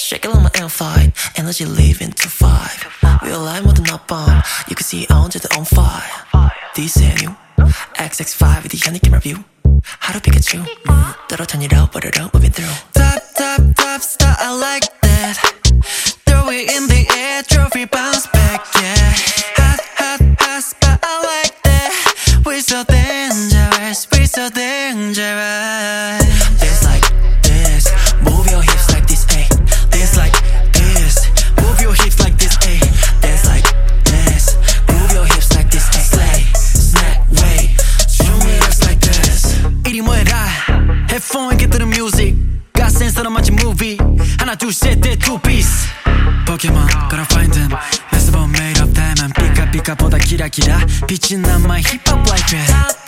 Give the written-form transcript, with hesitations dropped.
Shake it like my amplified energy leaving to five. Real life more than up on. You can see 언제든 on fire. This ain't you. XX5 이 느낌 review. 하루 피카츄. 떨어 turn it up, put it up, moving through. Top, top, top star, I like that. Throw it in the air, trophy bounce back, yeah. Hot, hot, hot spot, I like that. We're so dangerous, we're so dangerous. Dance like this, move your hips like this, ayy. Dance like this, move your hips like this, ayy. Dance like this, move your hips like this, ayy. Slay, snack, way, show me us like this. 이리 모여라, headphone get to the music. got sense 마치 movie. 하나 둘 셋 넷 two piece. Pokemon, gotta find them. Let's about made of diamond. 삐까삐까보다 기라기라 빛이 난 my hip hop like that.